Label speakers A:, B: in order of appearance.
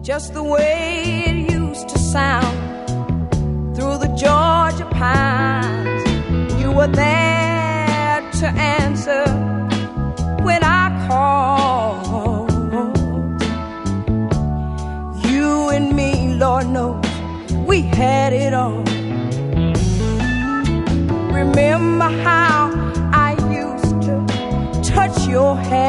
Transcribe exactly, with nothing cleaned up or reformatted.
A: just the way it used to sound through the Georgia pines. You were there to answer when I called. You and me, Lord knows, we had it all. Remember how I used to touch your hair